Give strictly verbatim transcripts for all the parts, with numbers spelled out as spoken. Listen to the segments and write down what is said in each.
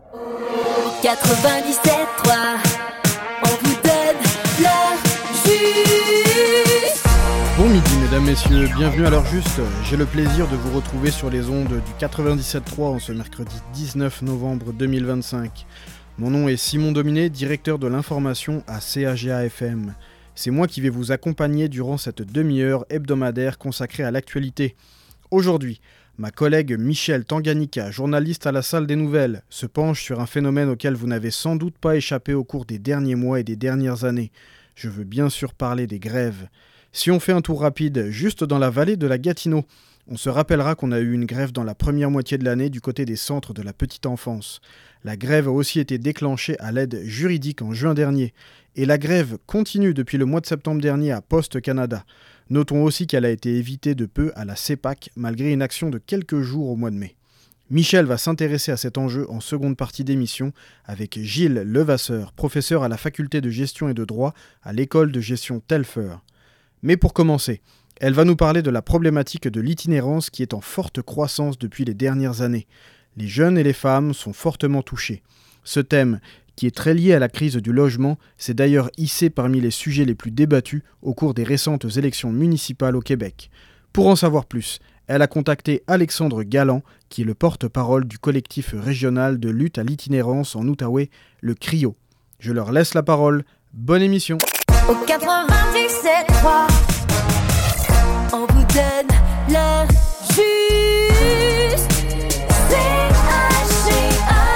quatre-vingt-dix-sept trois, on vous donne l'heure juste. Bon midi mesdames, messieurs, bienvenue à l'heure juste. J'ai le plaisir de vous retrouver sur les ondes du quatre-vingt-dix-sept trois en ce mercredi dix-neuf novembre deux mille vingt-cinq. Mon nom est Simon Dominé, directeur de l'information à C A G A F M. C'est moi qui vais vous accompagner durant cette demi-heure hebdomadaire consacrée à l'actualité. Aujourd'hui, ma collègue Michel Tanganica, journaliste à la Salle des Nouvelles, se penche sur un phénomène auquel vous n'avez sans doute pas échappé au cours des derniers mois et des dernières années. Je veux bien sûr parler des grèves. Si on fait un tour rapide juste dans la vallée de la Gatineau, on se rappellera qu'on a eu une grève dans la première moitié de l'année du côté des centres de la petite enfance. La grève a aussi été déclenchée à l'aide juridique en juin dernier. Et la grève continue depuis le mois de septembre dernier à Poste Canada. Notons aussi qu'elle a été évitée de peu à la CEPAC, malgré une action de quelques jours au mois de mai. Michel va s'intéresser à cet enjeu en seconde partie d'émission avec Gilles Levasseur, professeur à la faculté de gestion et de droit à l'école de gestion Telfer. Mais pour commencer, elle va nous parler de la problématique de l'itinérance qui est en forte croissance depuis les dernières années. Les jeunes et les femmes sont fortement touchés. Ce thème, qui est très lié à la crise du logement, s'est d'ailleurs hissé parmi les sujets les plus débattus au cours des récentes élections municipales au Québec. Pour en savoir plus, elle a contacté Alexandre Galland, qui est le porte-parole du collectif régional de lutte à l'itinérance en Outaouais, le CRIO. Je leur laisse la parole. Bonne émission. Au quatre-vingt-dix-sept trois, on vous donne l'heure juste. C A G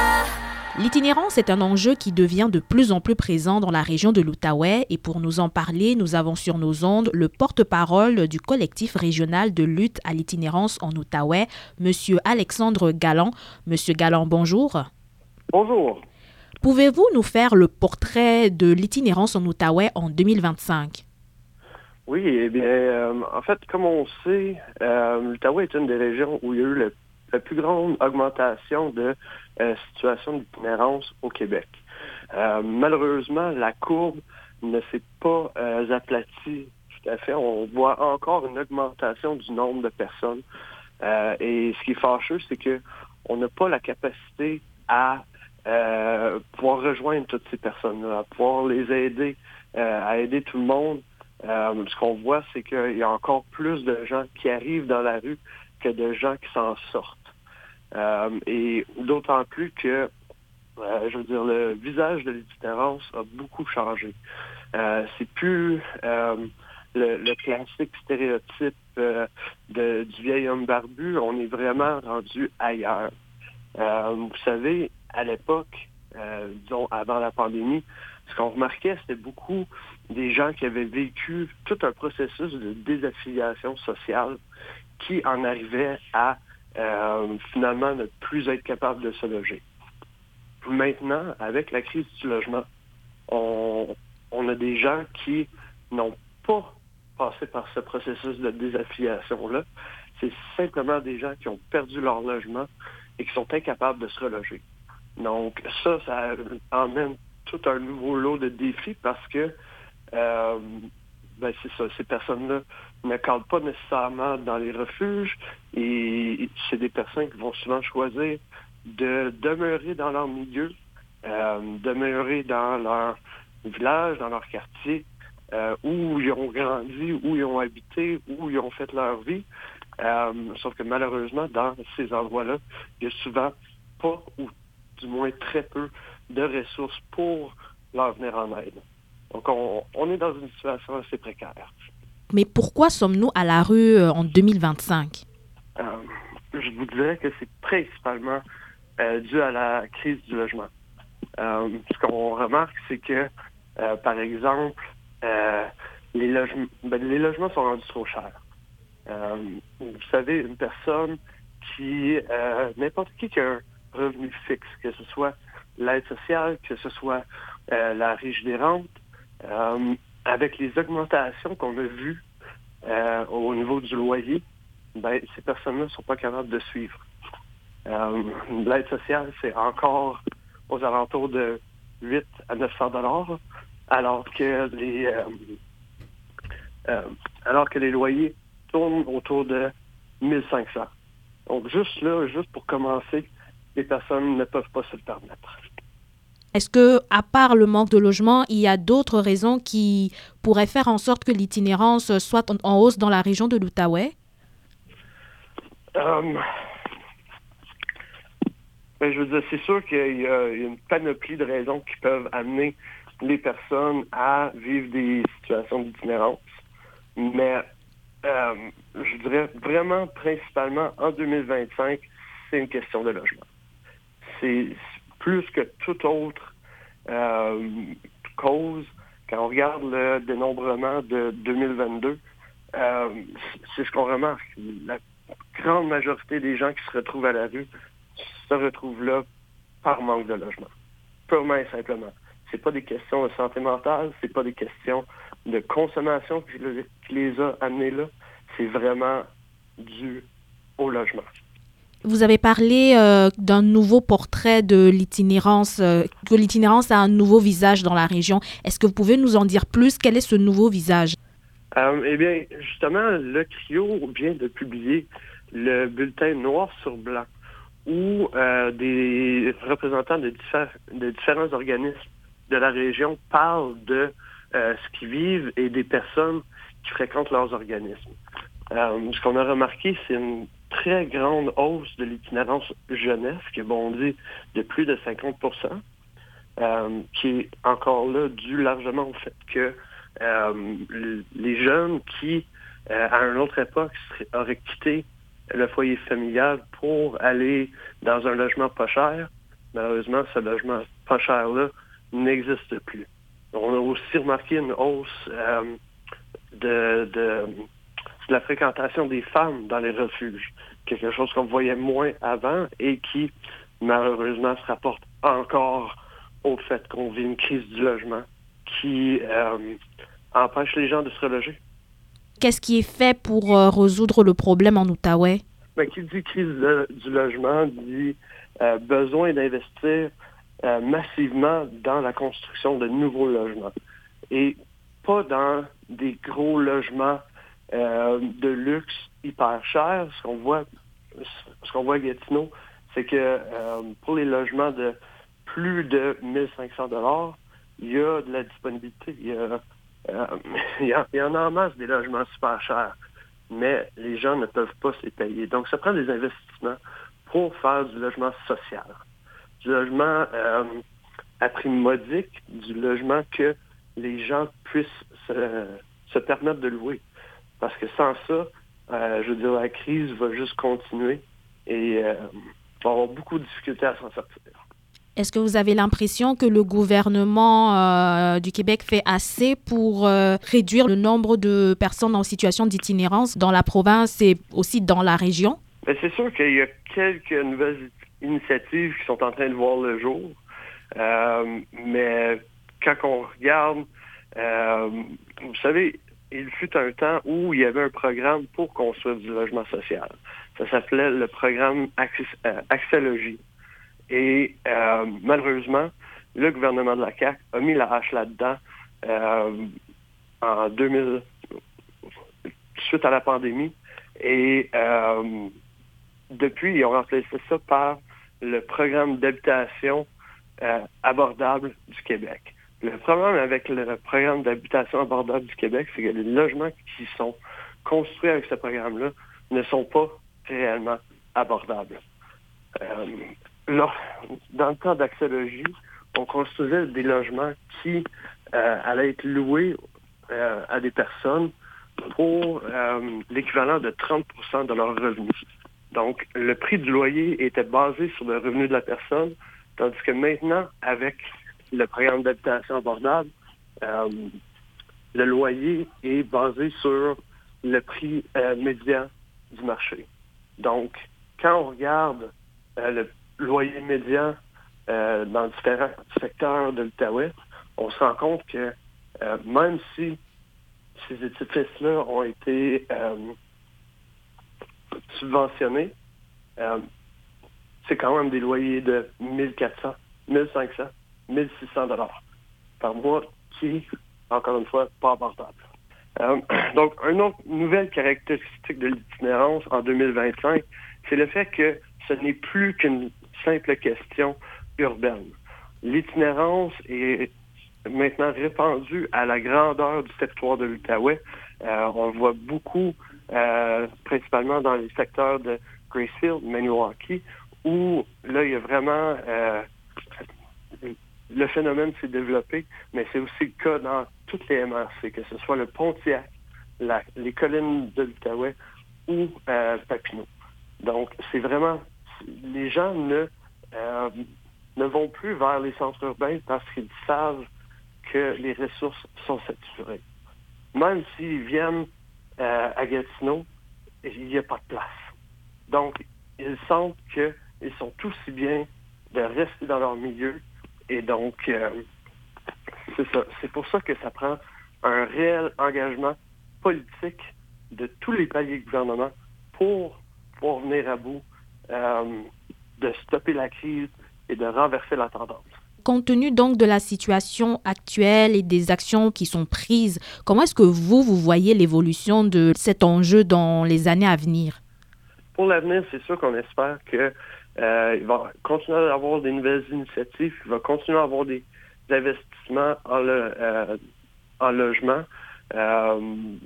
A. L'itinérance est un enjeu qui devient de plus en plus présent dans la région de l'Outaouais et pour nous en parler, nous avons sur nos ondes le porte-parole du collectif régional de lutte à l'itinérance en Outaouais, M. Alexandre Galland. M. Galland, bonjour. Bonjour. Pouvez-vous nous faire le portrait de l'itinérance en Outaouais en deux mille vingt-cinq? Oui, eh bien, euh, en fait, comme on sait, euh, l'Outaouais est une des régions où il y a eu le, la plus grande augmentation de euh, situation d'itinérance au Québec. Euh, malheureusement, la courbe ne s'est pas euh, aplatie tout à fait. On voit encore une augmentation du nombre de personnes. Euh, et ce qui est fâcheux, c'est qu'on n'a pas la capacité à Euh, pouvoir rejoindre toutes ces personnes-là, à pouvoir les aider, euh, à aider tout le monde. Euh, ce qu'on voit, c'est qu'il y a encore plus de gens qui arrivent dans la rue que de gens qui s'en sortent. Euh, et d'autant plus que, euh, je veux dire, le visage de l'itinérance a beaucoup changé. Euh, c'est plus euh, le, le classique stéréotype euh, de, du vieil homme barbu. On est vraiment rendu ailleurs. Euh, vous savez, à l'époque, euh, disons avant la pandémie, ce qu'on remarquait, c'était beaucoup des gens qui avaient vécu tout un processus de désaffiliation sociale qui en arrivait à euh, finalement ne plus être capable de se loger. Maintenant, avec la crise du logement, on, on a des gens qui n'ont pas passé par ce processus de désaffiliation-là. C'est simplement des gens qui ont perdu leur logement et qui sont incapables de se reloger. Donc ça, ça emmène tout un nouveau lot de défis parce que euh, ben c'est ça, ces personnes-là ne cadrent pas nécessairement dans les refuges et c'est des personnes qui vont souvent choisir de demeurer dans leur milieu, euh, demeurer dans leur village, dans leur quartier, euh, où ils ont grandi, où ils ont habité, où ils ont fait leur vie. Euh, sauf que malheureusement, dans ces endroits-là, il y a souvent pas ou du moins très peu de ressources pour leur venir en aide. Donc, on, on est dans une situation assez précaire. Mais pourquoi sommes-nous à la rue en deux mille vingt-cinq? Euh, je vous dirais que c'est principalement euh, dû à la crise du logement. Euh, ce qu'on remarque, c'est que, euh, par exemple, euh, les, loge- ben, les logements sont rendus trop chers. Euh, vous savez, une personne qui, euh, n'importe qui qui a un revenu fixe, que ce soit l'aide sociale, que ce soit euh, la Régie des rentes, euh, avec les augmentations qu'on a vues euh, au niveau du loyer, ben, ces personnes-là ne sont pas capables de suivre. Euh, l'aide sociale, c'est encore aux alentours de huit à neuf cents dollars, alors que les euh, euh, alors que les loyers tournent autour de mille cinq cents. Donc juste là, juste pour commencer, les personnes ne peuvent pas se le permettre. Est-ce que, à part le manque de logement, il y a d'autres raisons qui pourraient faire en sorte que l'itinérance soit en, en hausse dans la région de l'Outaouais? Um, ben, je veux dire, c'est sûr qu'il y a une panoplie de raisons qui peuvent amener les personnes à vivre des situations d'itinérance. Mais euh, je dirais vraiment, principalement, en deux mille vingt-cinq, c'est une question de logement. C'est plus que toute autre euh, cause. Quand on regarde le dénombrement de deux mille vingt-deux, euh, c'est ce qu'on remarque. La grande majorité des gens qui se retrouvent à la rue se retrouvent là par manque de logement. Purement et simplement. C'est pas des questions de santé mentale, c'est pas des questions de consommation qui, le, qui les a amenés là. C'est vraiment dû au logement. Vous avez parlé euh, d'un nouveau portrait de l'itinérance, euh, que l'itinérance a un nouveau visage dans la région. Est-ce que vous pouvez nous en dire plus? Quel est ce nouveau visage? Euh, eh bien, justement, le C R I O vient de publier le bulletin noir sur blanc où euh, des représentants de, diffé- de différents organismes de la région parlent de euh, ce qu'ils vivent et des personnes qui fréquentent leurs organismes. Euh, ce qu'on a remarqué, c'est une très grande hausse de l'itinérance jeunesse, qui est bondi de plus de cinquante pour cent, euh, qui est encore là dû largement au fait que euh, les jeunes qui, euh, à une autre époque, auraient quitté le foyer familial pour aller dans un logement pas cher, malheureusement, ce logement pas cher-là n'existe plus. On a aussi remarqué une hausse euh, de, de, de la fréquentation des femmes dans les refuges, quelque chose qu'on voyait moins avant et qui, malheureusement, se rapporte encore au fait qu'on vit une crise du logement qui euh, empêche les gens de se reloger. Qu'est-ce qui est fait pour euh, résoudre le problème en Outaouais? Ben, qui dit crise de, du logement dit euh, besoin d'investir euh, massivement dans la construction de nouveaux logements. Et pas dans des gros logements euh, de luxe hyper chers. Ce qu'on voit, ce qu'on voit à Gatineau, c'est que euh, pour les logements de plus de mille cinq cents dollars, il y a de la disponibilité. Il y, a, euh, il, y a, il y en a en masse des logements super chers, mais les gens ne peuvent pas se les payer. Donc, ça prend des investissements pour faire du logement social, du logement euh, à prix modique, du logement que les gens puissent se, se permettre de louer. Parce que sans ça, euh, je veux dire, la crise va juste continuer et euh, on va avoir beaucoup de difficultés à s'en sortir. Est-ce que vous avez l'impression que le gouvernement euh, du Québec fait assez pour euh, réduire le nombre de personnes en situation d'itinérance dans la province et aussi dans la région? Bien, c'est sûr qu'il y a quelques nouvelles initiatives qui sont en train de voir le jour. Euh, mais quand on regarde, euh, vous savez, il fut un temps où il y avait un programme pour construire du logement social. Ça s'appelait le programme Axélogie. Et euh, malheureusement, le gouvernement de la C A Q a mis la hache là-dedans euh, en deux mille, suite à la pandémie. Et euh, depuis, ils ont remplacé ça par le programme d'habitation euh, abordable du Québec. Le problème avec le programme d'habitation abordable du Québec, c'est que les logements qui sont construits avec ce programme-là ne sont pas réellement abordables. Euh, là, dans le cas d'Axélogie, on construisait des logements qui euh, allaient être loués euh, à des personnes pour euh, l'équivalent de trente pour cent de leurs revenus. Donc, le prix du loyer était basé sur le revenu de la personne, tandis que maintenant, avec le programme d'habitation abordable, euh, le loyer est basé sur le prix euh, médian du marché. Donc, quand on regarde euh, le loyer médian euh, dans différents secteurs de l'Outaouais, on se rend compte que euh, même si ces édifices-là ont été euh, subventionnés, euh, c'est quand même des loyers de mille quatre cents, mille cinq cents, mille six cents dollars par mois qui, encore une fois, pas abordable. Euh, donc, une autre nouvelle caractéristique de l'itinérance en deux mille vingt-cinq, c'est le fait que ce n'est plus qu'une simple question urbaine. L'itinérance est maintenant répandue à la grandeur du territoire de l'Outaouais. Euh, on le voit beaucoup, euh, principalement dans les secteurs de Gracefield, Maniwaki, où là, il y a vraiment... Euh, le phénomène s'est développé, mais c'est aussi le cas dans toutes les M R C, que ce soit le Pontiac, la, les collines de l'Outaouais ou euh, Papineau. Donc, c'est vraiment... Les gens ne, euh, ne vont plus vers les centres urbains parce qu'ils savent que les ressources sont saturées. Même s'ils viennent euh, à Gatineau, il n'y a pas de place. Donc, ils sentent qu'ils sont aussi bien de rester dans leur milieu. Et donc, euh, c'est ça. C'est pour ça que ça prend un réel engagement politique de tous les paliers de gouvernement pour pouvoir venir à bout euh, de stopper la crise et de renverser la tendance. Compte tenu donc de la situation actuelle et des actions qui sont prises, comment est-ce que vous, vous voyez l'évolution de cet enjeu dans les années à venir? Pour l'avenir, c'est sûr qu'on espère que euh, il va continuer à avoir des nouvelles initiatives, il va continuer à avoir des, des investissements en, le, euh, en logement. Euh,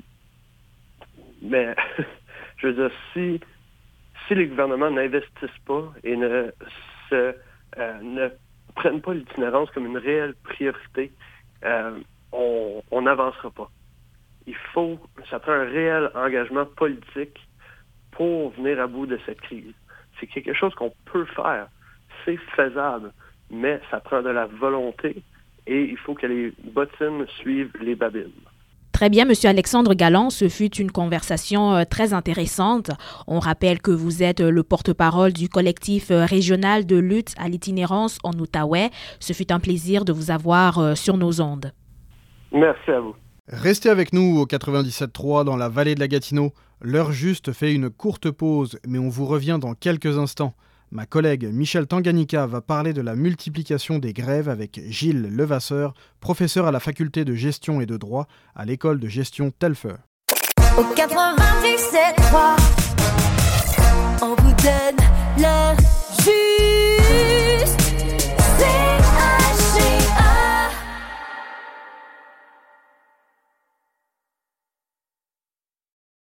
mais, je veux dire, si, si les gouvernements n'investissent pas et ne se euh, ne prennent pas l'itinérance comme une réelle priorité, euh, on n'avancera pas. Il faut, ça prend un réel engagement politique pour venir à bout de cette crise. C'est quelque chose qu'on peut faire, c'est faisable, mais ça prend de la volonté et il faut que les bottines suivent les babines. Très bien, Monsieur Alexandre Galland, ce fut une conversation très intéressante. On rappelle que vous êtes le porte-parole du collectif régional de lutte à l'itinérance en Outaouais. Ce fut un plaisir de vous avoir sur nos ondes. Merci à vous. Restez avec nous au quatre-vingt-dix-sept trois dans la vallée de la Gatineau. L'heure juste fait une courte pause, mais on vous revient dans quelques instants. Ma collègue Michel Tanganyika va parler de la multiplication des grèves avec Gilles Levasseur, professeur à la faculté de gestion et de droit à l'école de gestion Telfer. Au quatre-vingt-dix-sept trois, on vous donne l'heure juste.